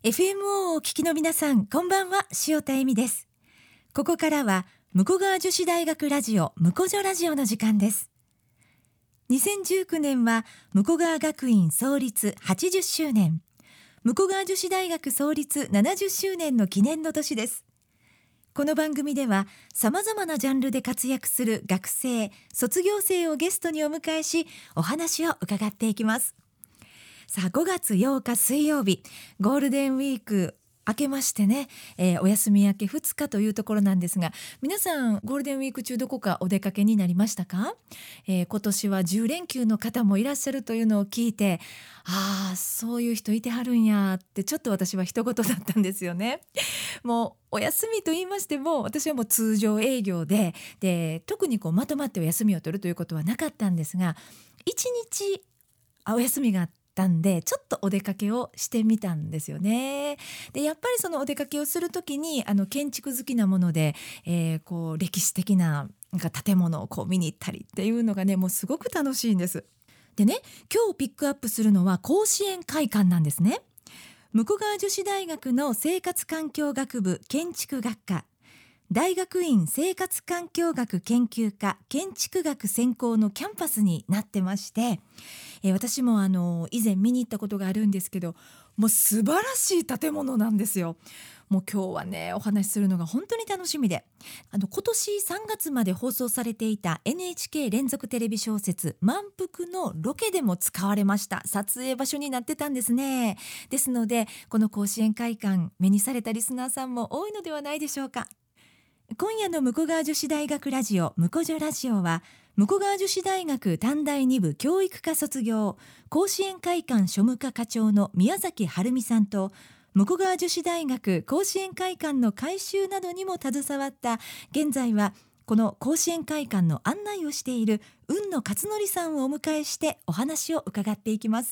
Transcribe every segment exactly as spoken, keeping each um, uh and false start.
エフエムオー をお聞きの皆さん、こんばんは。塩田恵美です。ここからは武庫川女子大学ラジオ武庫女ラジオの時間です。にせんじゅうきゅうねんは武庫川学院創立はちじゅっしゅうねん、武庫川女子大学創立ななじゅっしゅうねんの記念の年です。この番組ではさまざまなジャンルで活躍する学生、卒業生をゲストにお迎えし、お話を伺っていきます。さあ、ごがつようか水曜日、ゴールデンウィーク明けましてね、えー、お休み明けふつかというところなんですが、皆さんゴールデンウィーク中どこかお出かけになりましたか？えー、今年はじゅうれんきゅうの方もいらっしゃるというのを聞いて、ああ、そういう人いてはるんやってちょっと私は一言だったんですよね。もうお休みと言いましても、私はもう通常営業で、で特にこうまとまってお休みを取るということはなかったんですが、いちにちお休みがあってたんで、ちょっとお出かけをしてみたんですよね。でやっぱりそのお出かけをするときに、あの建築好きなもので、えー、こう歴史的な、なんか建物をこう見に行ったりっていうのがね、もうすごく楽しいんです。でね、今日ピックアップするのは甲子園会館なんですね。武庫川女子大学の生活環境学部建築学科、大学院生活環境学研究科建築学専攻のキャンパスになってまして、えー、私もあの以前見に行ったことがあるんですけど、もう素晴らしい建物なんですよ。もう今日はね、お話しするのが本当に楽しみで、あの今年さんがつまで放送されていた エヌエイチケー 連続テレビ小説満腹のロケでも使われました撮影場所になってたんですね。ですので、この甲子園会館目にされたリスナーさんも多いのではないでしょうか。今夜の武庫川女子大学ラジオ武庫女ラジオは、武庫川女子大学短大に部教育科卒業、甲子園会館庶務課課長の宮崎晴美さんと、武庫川女子大学甲子園会館の改修などにも携わった、現在はこの甲子園会館の案内をしている雲野勝則さんをお迎えしてお話を伺っていきます。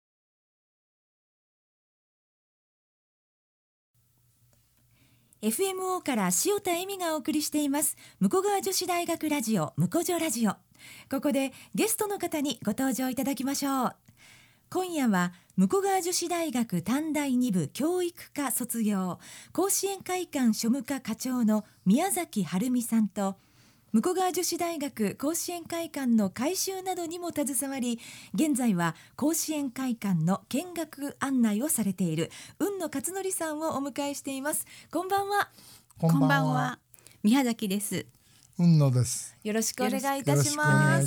エフエムオー から塩田恵美がお送りしています武庫川女子大学ラジオ武庫女ラジオ。ここでゲストの方にご登場いただきましょう。今夜は武庫川女子大学短大に部教育科卒業、甲子園会館庶務課課長の宮崎晴美さんと、武庫川女子大学甲子園会館の改修などにも携わり、現在は甲子園会館の見学案内をされている雲野勝則さんをお迎えしています。こんばんは。 こんばんは。宮崎です。 雲野です。 よろしくお願いいたします。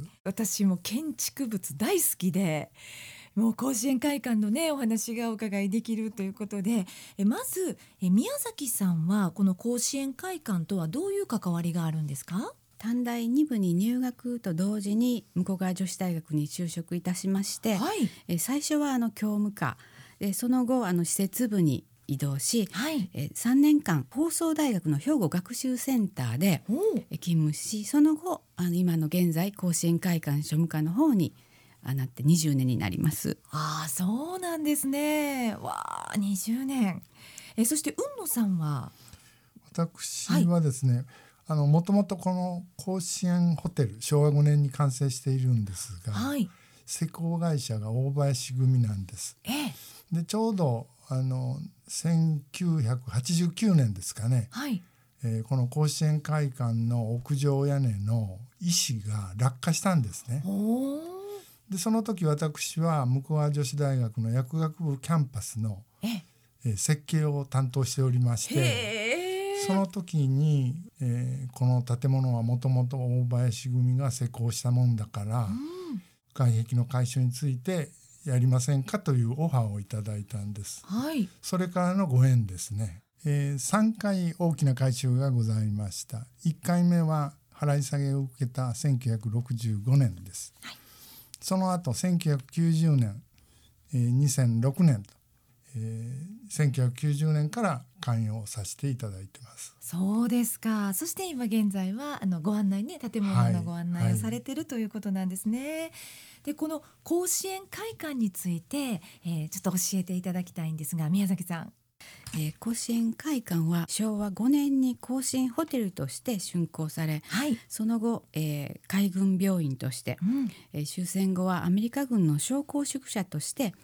私も建築物大好きで、もう甲子園会館のね、お話がお伺いできるということで、えまずえ宮崎さんはこの甲子園会館とはどういう関わりがあるんですか？ 短大に部に入学と同時に武庫川女子大学に就職いたしまして、はい、え最初はあの教務課で、その後あの施設部に移動し、はい、えさんねんかん放送大学の兵庫学習センターで勤務し、その後あの今の現在甲子園会館庶務課の方になってにじゅうねんになります。 ああ、そうなんですね。わあ、にじゅうねん。えそして雲野さんは？ 私はですね、はい、あのもともとこの甲子園ホテルしょうわごねんに完成しているんですが、はい、施工会社が大林組なんです。ええ、でちょうどあのせんきゅうひゃくはちじゅうきゅうねんですかね、はい、えー、この甲子園会館の屋上屋根の石が落下したんですね。でその時私は武庫川女子大学の薬学部キャンパスのええ設計を担当しておりまして、その時に、えー、この建物はもともと大林組が施工したもんだから、うん、外壁の改修についてやりませんかというオファーをいただいたんです、はい、それからのご縁ですね。えー、さんかい大きな改修がございました。いっかいめは払い下げを受けたせんきゅうひゃくろくじゅうごねんです、はい、その後せんきゅうひゃくきゅうじゅうねん、えー、にせんろくねんと、えー、せんきゅうひゃくきゅうじゅうねんから関与させていただいてます。 そうですか。そして今現在はあのご案内ね、建物のご案内をされている、はい、ということなんですね。でこの甲子園会館について、えー、ちょっと教えていただきたいんですが、宮崎さん。 えー、甲子園会館はしょうわごねんに甲子園ホテルとして竣工され、はい、その後、えー、海軍病院として、うん、えー、終戦後はアメリカ軍の将校宿舎として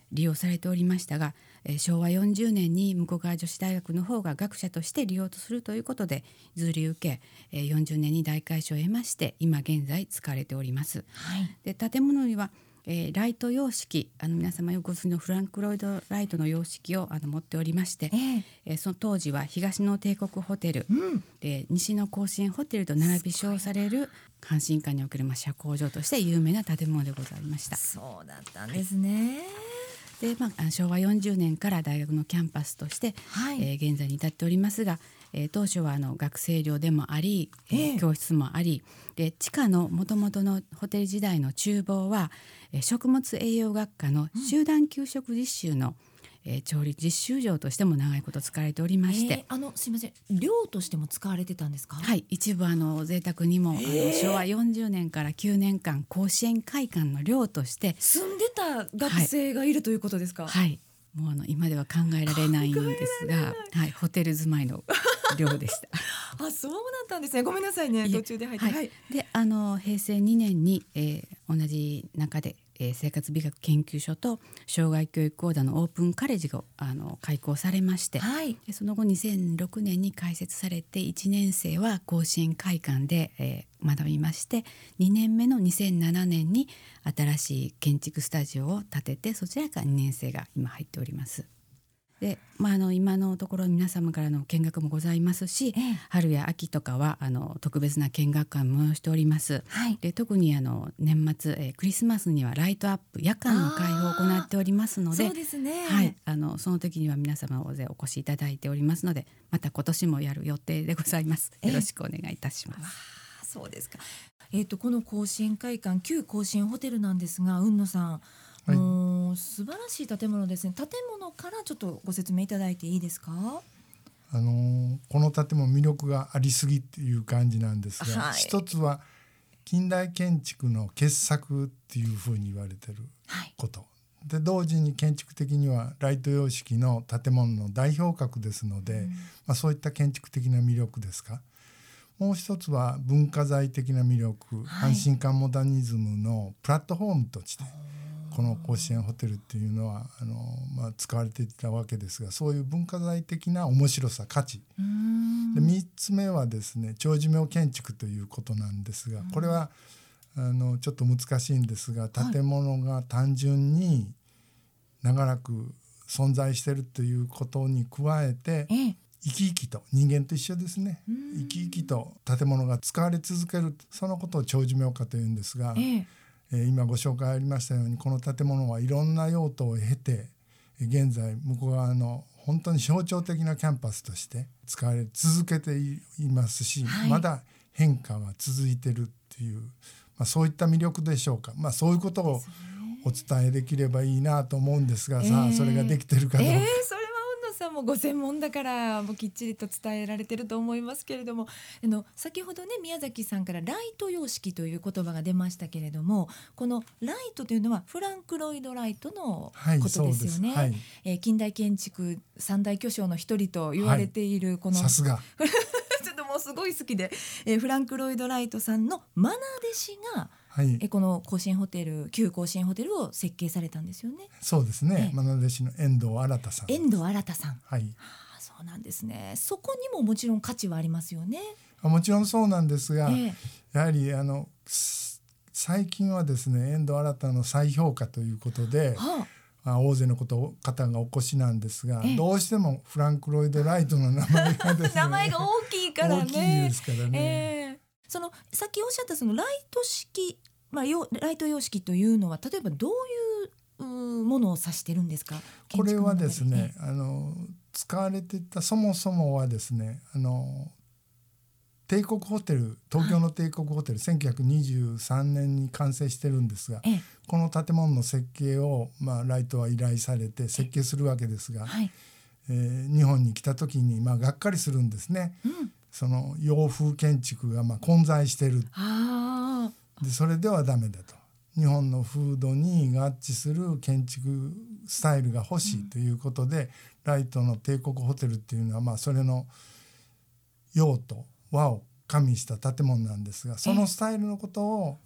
利用されておりましたが、えー、しょうわよんじゅうねんに武庫川女子大学の方が学舎として利用とするということで譲り受け、えー、よんじゅうねんに大改修を得まして今現在使われております、はい、で建物にはえー、ライト様式、あの皆様よくご存知のフランクロイドライトの様式をあの持っておりまして、えーえー、その当時は東の帝国ホテル、うん、で西の甲子園ホテルと並び称される阪神間におけるまあ社交場として有名な建物でございました。 そうだったんですね、 はい、でまあ、しょうわよんじゅうねんから大学のキャンパスとして、はい、えー、現在に至っておりますが、えー、当初はあの学生寮でもあり、えーえー、教室もありで地下のもともとのホテル時代の厨房は、えー、食物栄養学科の集団給食実習の、うん、えー、調理実習場としても長いこと使われておりまして、 えー、あのすいません寮としても使われてたんですか？ はい、一部あの贅沢にも、えー、あのしょうわよんじゅうねんからきゅうねんかん甲子園会館の寮として住んでた学生がいるということですか？ はい、はい、もうあの今では考えられないんですが、はい、ホテル住まいの寮でしたあ、そうだったんですね。ごめんなさいね、途中で入って、はい、 であの平成にねんに、えー、同じ中で、えー、生活美学研究所と障害教育講座のオープンカレッジがあの開校されまして、はい、でその後にせんろくねんに開設されていちねん生は甲子園会館で、えー、学びましてにねんめのにせんななねんに新しい建築スタジオを建ててそちらからにねん生が今入っております。でまあ、あの今のところ皆様からの見学もございますし、ええ、春や秋とかはあの特別な見学会も催しております、はい、で特にあの年末、えー、クリスマスにはライトアップ夜間の開放を行っておりますので、 そうですね、 はい、あのその時には皆様大勢お越しいただいておりますのでまた今年もやる予定でございます。よろしくお願いいたします。 あ、そうですか。えーと、この甲子園会館旧甲子園ホテルなんですが、海野さん、はい、もう素晴らしい建物ですね。建物からちょっとご説明いただいていいですか？ あのー、この建物魅力がありすぎっていう感じなんですが、はい、一つは近代建築の傑作っていうふうに言われてること、はい、で同時に建築的にはライト様式の建物の代表格ですので、うん、まあ、そういった建築的な魅力ですか。もう一つは文化財的な魅力、はい、阪神間モダニズムのプラットフォームとしてこの甲子園ホテルっていうのはあの、まあ、使われていたわけですが、そういう文化財的な面白さ、価値で、みっつめはですね長寿命建築ということなんですが、これはあのちょっと難しいんですが、建物が単純に長らく存在しているということに加えて、生き生きと人間と一緒ですね、生き生きと建物が使われ続ける、そのことを長寿命化というんですが、えええー、今ご紹介ありましたようにこの建物はいろんな用途を経て現在向こう側の本当に象徴的なキャンパスとして使われ続けていますし、はい、まだ変化は続いているっていう、まあ、そういった魅力でしょうか。まあ、そういうことをお伝えできればいいなと思うんですが、えー、さあそれができてるかどうか、えー、 それは海野さんもご専門だからもうきっちりと伝えられてると思いますけれども、あの先ほどね宮崎さんからライト様式という言葉が出ましたけれども、このライトというのはフランク・ロイド・ライトのことですよね、はい、はい、えー、近代建築三大巨匠の一人と言われているこの、 はい、さすがちょっともうすごい好きで、えー、フランク・ロイド・ライトさんの愛弟子がはい、えこの甲子園ホテル旧甲子園ホテルを設計されたんですよね。 そうですね、愛弟子の遠藤新さん。 遠藤新さん、 はい、 はあ、そうなんですね。そこにももちろん価値はありますよね。 もちろんそうなんですが、ええ、やはりあの最近はですね遠藤新の再評価ということで、はあ、大勢のこと方がお越しなんですが、ええ、どうしてもフランク・ロイド・ライトの名前がですね名前が大きいからね。 大きいですからね、 ええ、そのさっきおっしゃったそのライト式、まあ、ライト様式というのは例えばどういうものを指してるんですか？ これはですね、あの使われていたそもそもはですね、あの帝国ホテル、東京の帝国ホテル、はい、せんきゅうひゃくにじゅうさんねんに完成してるんですが、この建物の設計を、まあ、ライトは依頼されて設計するわけですが、はい、えー、日本に来た時に、まあ、がっかりするんですね、うん、その洋風建築がまあ混在してる。あでそれではダメだと、日本の風土に合致する建築スタイルが欲しいということで、うん、ライトの帝国ホテルっていうのはまあそれの用途和を加味した建物なんですが、そのスタイルのことを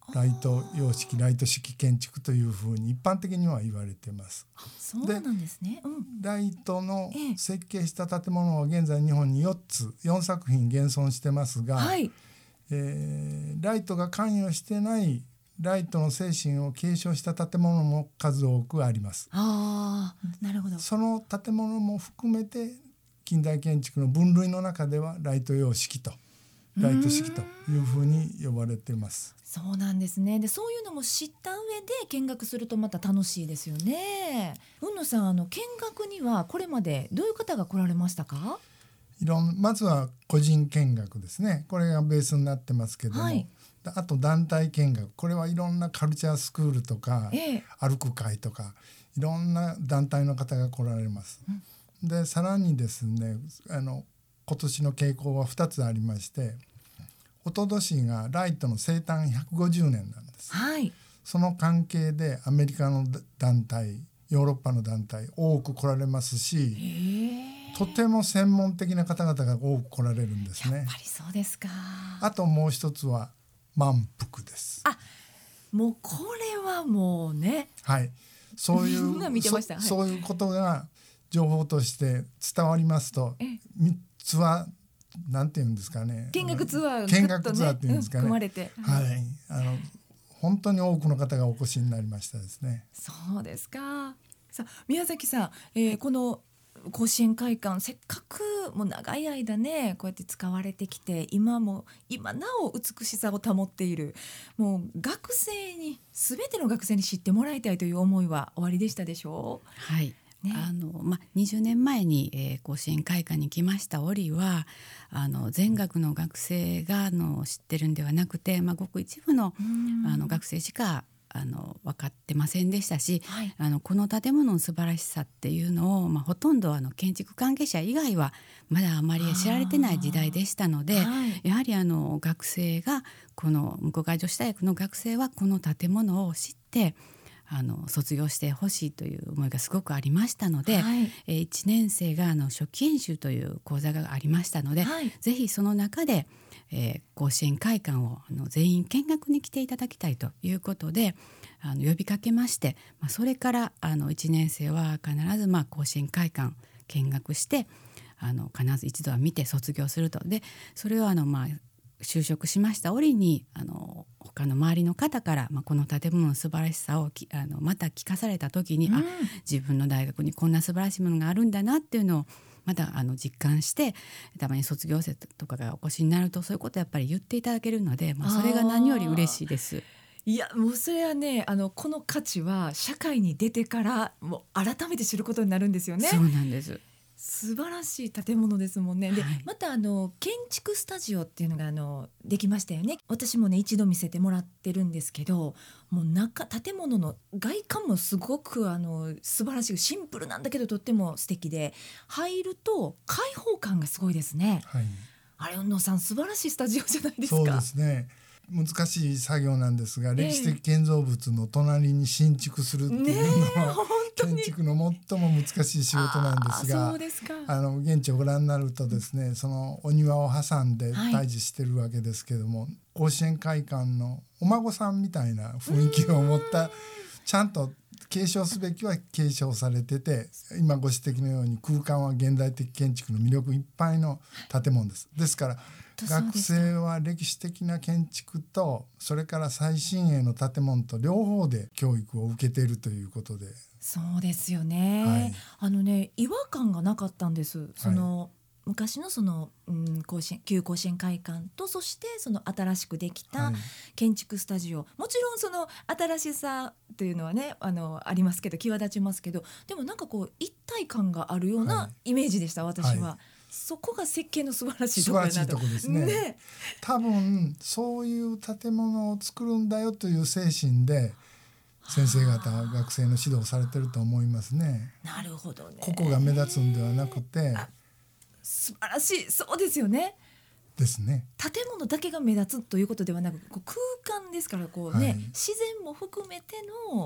ライト様式ライト式建築というふうに一般的には言われています。 あ、そうなんですね。うん、 ライトの設計した建物は現在日本によっつよんさく品現存してますが、はい、えー、ライトが関与してないライトの精神を継承した建物も数多くあります。 あ、なるほど。 その建物も含めて近代建築の分類の中ではライト様式とライト式というふうに呼ばれています。 そうなんですね。で、そういうのも知った上で見学するとまた楽しいですよね。海野さん、あの見学にはこれまでどういう方が来られましたか？ いろんまずは個人見学ですね。これがベースになってますけども、はい、あと団体見学、これはいろんなカルチャースクールとか、ええ、歩く会とかいろんな団体の方が来られます、うん、でさらにですね、あの今年の傾向はふたつありまして、おととしがライトの生誕ひゃくごじゅうねんなんです、はい、その関係でアメリカの団体、ヨーロッパの団体多く来られますし、とても専門的な方々が多く来られるんですね。 やっぱりそうですか。 あともう一つは満腹です。 あ、もうこれはもうね、 はい、そういう見てました、 そ, そういうことが情報として伝わりますと、みっつはなんていうんですかね、 見学ツアー、 見学ツアーっていうんですかね、 組まれて、 はい、あの本当に多くの方がお越しになりましたですね。 そうですか。さあ宮崎さん、えー、この甲子園会館、せっかくもう長い間ねこうやって使われてきて、今も今なお美しさを保っている、もう学生に全ての学生に知ってもらいたいという思いはおありでしたでしょう？ はいね、あのま、にじゅうねんまえに、えー、甲子園会館に来ました折はあの全学の学生があの知ってるんではなくて、まあ、ごく一部の、あの学生しかあの分かってませんでしたし、はい、あのこの建物の素晴らしさっていうのを、まあ、ほとんどあの建築関係者以外はまだあまり知られてない時代でしたので、はい、やはりあの学生がこの向川女子大学の学生はこの建物を知ってあの卒業してほしいという思いがすごくありましたので、はい、えー、いちねん生があの初期演習という講座がありましたので、はい、ぜひその中で、えー、甲子園会館をあの全員見学に来ていただきたいということであの呼びかけまして、まあ、それからあのいちねん生は必ずまあ甲子園会館見学してあの必ず一度は見て卒業すると。でそれをあのまあ就職しました折にあの他の周りの方から、まあ、この建物の素晴らしさをきあのまた聞かされた時に、うん、あ自分の大学にこんな素晴らしいものがあるんだなっていうのをまたあの実感して、たまに卒業生とかがお越しになるとそういうことをやっぱり言っていただけるので、まあ、それが何より嬉しいです。 いやもうそれはね、あのこの価値は社会に出てからもう改めて知ることになるんですよね。 そうなんです。 素晴らしい建物ですもんね。で、はい、またあの建築スタジオっていうのがあのできましたよね。私もね一度見せてもらってるんですけど、もう中建物の外観もすごくあの素晴らしい、シンプルなんだけどとっても素敵で、入ると開放感がすごいですね。はい、あれ海野さん素晴らしいスタジオじゃないですか。 そうですね、難しい作業なんですが、歴史的建造物の隣に新築するっていうのは、建築の最も難しい仕事なんですが、 そうですか。 あの現地をご覧になるとですね、そのお庭を挟んで対峙してるわけですけども、はい、甲子園会館のお孫さんみたいな雰囲気を持った、ちゃんと継承すべきは継承されてて、今ご指摘のように空間は現代的建築の魅力いっぱいの建物です。ですから学生は歴史的な建築とそれから最新鋭の建物と両方で教育を受けているということで。 そうですよね、はい、あのね違和感がなかったんです。その、はい、昔のその、うん、甲子園旧甲子園会館と、そしてその新しくできた建築スタジオ、はい、もちろんその新しさというのはね あのありますけど、際立ちますけど、でもなんかこう一体感があるようなイメージでした、はい、私は、はい、そこが設計の素晴らしいところだなと。 素晴らしいところですね。ね、多分そういう建物を作るんだよという精神で先生方は学生の指導されてると思いますね。 なるほどね。 ここが目立つんではなくて、 素晴らしい、そうですよね。 ですね。 建物だけが目立つということではなく、こう空間ですからこう、ね、はい、自然も含めての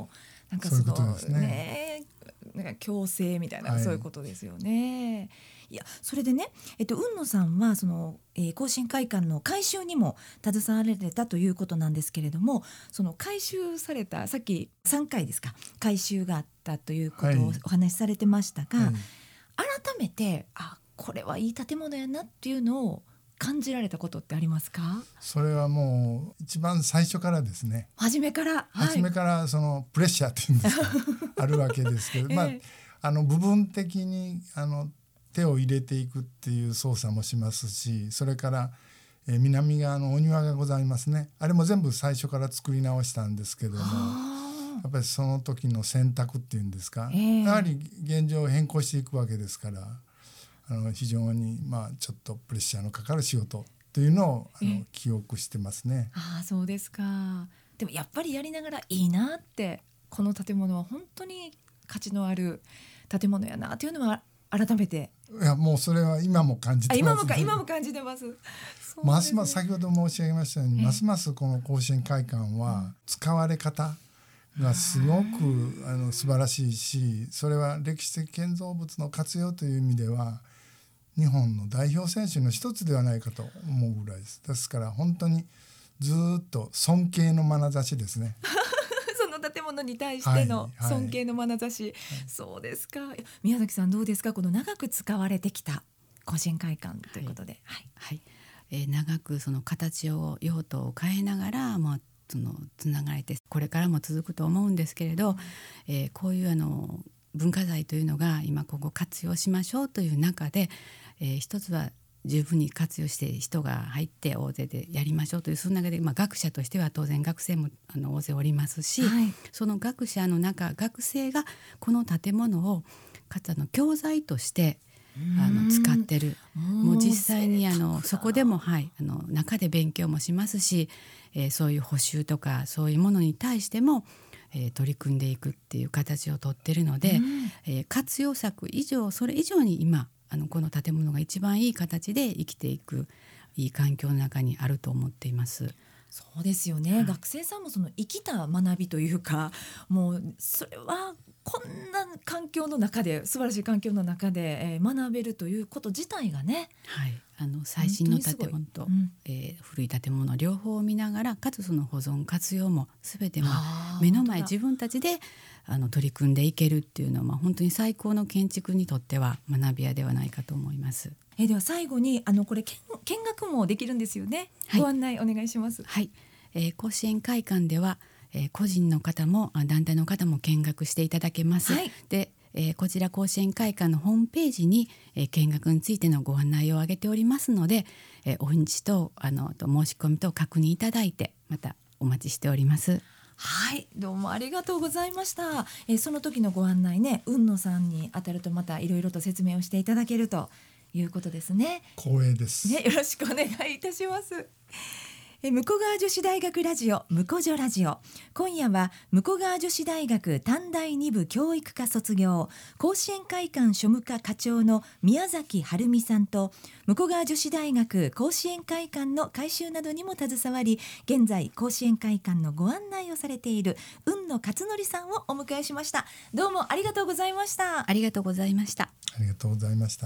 なんかそのそういうことですね。 ね、なんか強制みたいな、はい、そういうことですよね。いやそれでね、えっと、海野さんはその、えー、甲子園会館の改修にも携わられたということなんですけれども、その改修されたさっきさんかいですか改修があったということをお話しされてましたが、はいはい、改めてあこれはいい建物やなっていうのを感じられたことってありますか？ それはもう一番最初からですね。 初めから、はい、 初めからそのプレッシャーっていうんですかあるわけですけど、えーまあ、あの部分的にあの手を入れていくっていう操作もしますし、それから、えー、南側のお庭がございますね。あれも全部最初から作り直したんですけども、やっぱりその時の選択っていうんですか、えー、やはり現状を変更していくわけですから、あの非常にまあちょっとプレッシャーのかかる仕事というのをあの記憶してますね。 ああそうですか。でもやっぱりやりながらいいなって、この建物は本当に価値のある建物やなというのは改めて。 いやもうそれは今も感じてます、ね、 今もか今も感じてます。 ますます先ほど申し上げましたように、ますますこの甲子園会館は使われ方がすごくあの素晴らしいし、それは歴史的建造物の活用という意味では日本の代表選手の一つではないかと思うぐらいです。ですから本当にずっと尊敬の眼差しですねその建物に対しての尊敬の眼差し、はいはい、そうですか。宮崎さんどうですか、この長く使われてきた甲子園会館ということで。 はいはい、えー、長くその形を用途を変えながら、まあ、そのつながれてこれからも続くと思うんですけれど、うん、えー、こういうあの文化財というのが今今後活用しましょうという中で、えー、一つは十分に活用して人が入って大勢でやりましょうという、その中で、まあ、学者としては当然学生もあの大勢おりますし、はい、その学者の中学生がこの建物をかつあの教材としてあの使ってる、もう実際にあのそこでも、はい、あの中で勉強もしますし、えー、そういう補修とかそういうものに対しても、えー、取り組んでいくっていう形をとってるので、えー、活用策以上それ以上に今あのこの建物が一番いい形で生きていくいい環境の中にあると思っています。 そうですよね、はい、学生さんもその生きた学びというか、もうそれはこんな環境の中で素晴らしい環境の中で、えー、学べるということ自体がね、 はい、あの最新の建物と、うん、えー、古い建物両方を見ながら、かつその保存活用も全ても目の前自分たちであの取り組んでいけるっていうのは、まあ、本当に最高の建築にとっては学び屋ではないかと思います。 えー、では最後にあのこれ 見, 見学もできるんですよね、はい、ご案内お願いします。 はい、えー、甲子園会館では、えー、個人の方も団体の方も見学していただけます。はい、でえー、こちら甲子園会館のホームページに、えー、見学についてのご案内を挙げておりますので、えー、お日にちとあのと申し込みと確認いただいてまたお待ちしております。 はい、どうもありがとうございました。えー、その時のご案内ね、海野さんに当たるとまたいろいろと説明をしていただけるということですね。 光栄です、 ね、よろしくお願いいたします。え向川女子大学ラジオむこじょラジオ、今夜は向川女子大学短大に部教育科卒業、甲子園会館庶務課課長の宮崎晴美さんと、向川女子大学甲子園会館の改修などにも携わり、現在甲子園会館のご案内をされている海野勝則さんをお迎えしました。どうもありがとうございました。 ありがとうございました。 ありがとうございました。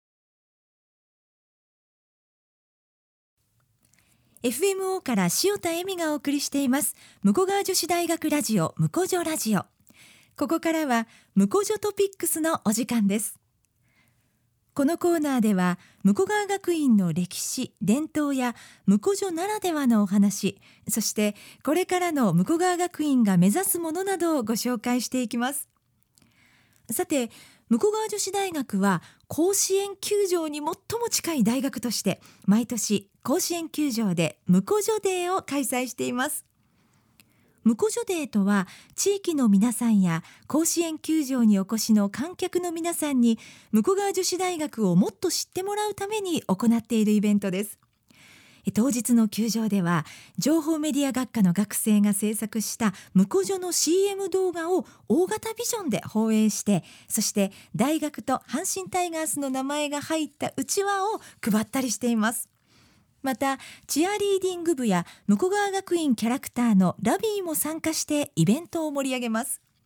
エフエムオー から塩田恵美がお送りしています向川女子大学ラジオむこじょラジオ。ここからはむこじょトピックスのお時間です。このコーナーでは向川学院の歴史伝統やむこじょならではのお話、そしてこれからの向川学院が目指すものなどをご紹介していきます。さて、向川女子大学は甲子園球場に最も近い大学として毎年甲子園球場でむこじょデーを開催しています。むこじょデーとは、地域の皆さんや甲子園球場にお越しの観客の皆さんに向川女子大学をもっと知ってもらうために行っているイベントです。当日の球場では情報メディア学科の学生が制作したむこじょの シーエム 動画を大型ビジョンで放映して、そして大学と阪神タイガースの名前が入ったうちわを配ったりしています。またチアリーディング部や向川学院キャラクターのラビーも参加してイベントを盛り上げます。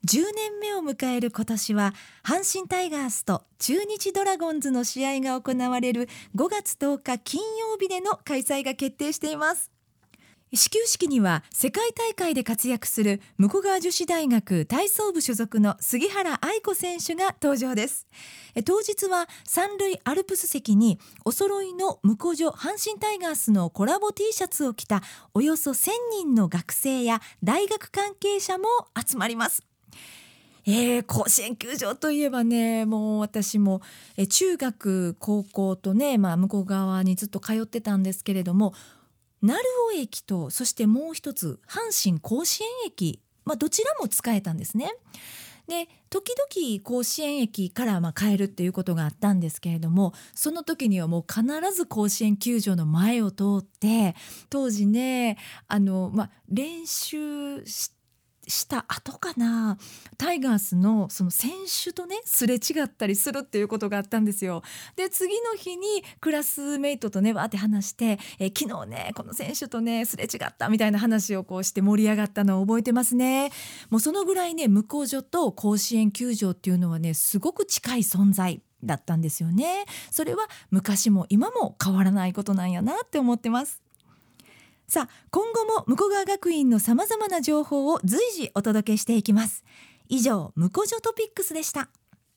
じゅうねんめを迎える今年は阪神タイガースと中日ドラゴンズの試合が行われるごがつとおか金曜日での開催が決定しています。始球式には世界大会で活躍する武庫川女子大学体操部所属の杉原愛子選手が登場です。当日は三塁アルプス席にお揃いの武庫女阪神タイガースのコラボ T シャツを着たおよそせんにんの学生や大学関係者も集まります。えー、甲子園球場といえばね、もう私もえ中学高校とね、まあ、向こう側にずっと通ってたんですけれども、鳴尾駅とそしてもう一つ阪神甲子園駅、まあ、どちらも使えたんですね。で時々甲子園駅からまあ帰るっていうことがあったんですけれども、その時にはもう必ず甲子園球場の前を通って、当時ねあの、まあ、練習してした後かな、タイガースのその選手とねすれ違ったりするっていうことがあったんですよ。で次の日にクラスメイトとねわーって話して、え昨日ねこの選手とねすれ違ったみたいな話をこうして盛り上がったのを覚えてますね。もうそのぐらいね、向女と甲子園球場っていうのはねすごく近い存在だったんですよね。それは昔も今も変わらないことなんやなって思ってます。さあ今後も武庫川学院のさまざまな情報を随時お届けしていきます。以上、武庫女トピックスでした。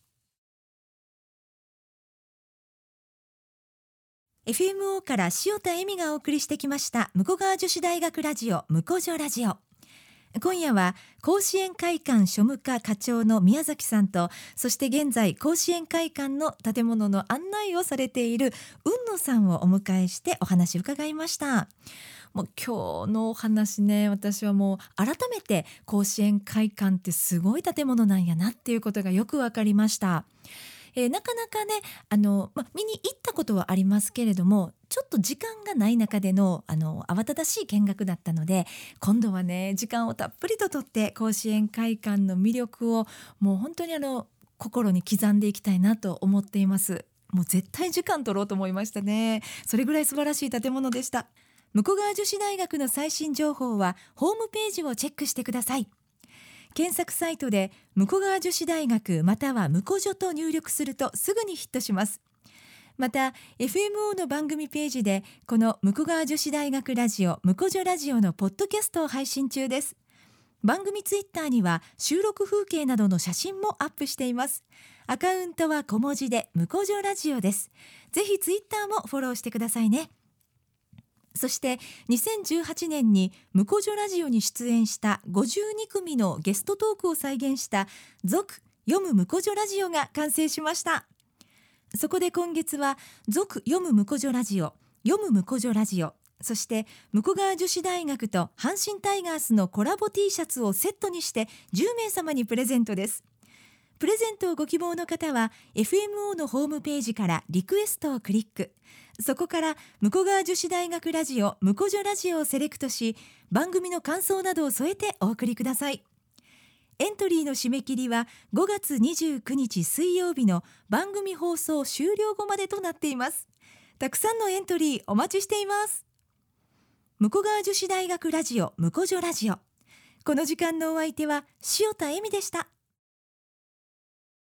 エフエムオー から塩田恵美がお送りしてきました武庫川女子大学ラジオ武庫女ラジオ。今夜は甲子園会館庶務課課長の宮崎さんと、そして現在甲子園会館の建物の案内をされている雲野さんをお迎えしてお話を伺いました。もう今日のお話ね、私はもう改めて甲子園会館ってすごい建物なんやなっていうことがよくわかりました。えー、なかなかねあの、ま、見に行ったことはありますけれども、ちょっと時間がない中での、あの慌ただしい見学だったので、今度はね時間をたっぷりととって甲子園会館の魅力をもう本当にあの心に刻んでいきたいなと思っています。もう絶対時間取ろうと思いましたね。それぐらい素晴らしい建物でした。武庫川女子大学の最新情報はホームページをチェックしてください。検索サイトで武庫川女子大学または武庫女と入力するとすぐにヒットします。また エフエムオー の番組ページでこの武庫川女子大学ラジオ武庫女ラジオのポッドキャストを配信中です。番組ツイッターには収録風景などの写真もアップしています。アカウントは小文字で武庫女ラジオです。ぜひツイッターもフォローしてくださいね。そしてにせんじゅうはちねんに武庫女ラジオに出演したごじゅうにくみのゲストトークを再現した続読む武庫女ラジオが完成しました。そこで今月は続読む武庫女ラジオ、読む武庫女ラジオ、そして武庫川女子大学と阪神タイガースのコラボ T シャツをセットにしてじゅうめいさまにプレゼントです。プレゼントをご希望の方は エフエムオー のホームページからリクエストをクリック、そこから武庫川女子大学ラジオ武庫女ラジオをセレクトし、番組の感想などを添えてお送りください。エントリーの締め切りはごがつにじゅうくにち水曜日の番組放送終了後までとなっています。たくさんのエントリーお待ちしています。武庫川女子大学ラジオ武庫女ラジオ、この時間のお相手は塩田恵美でした。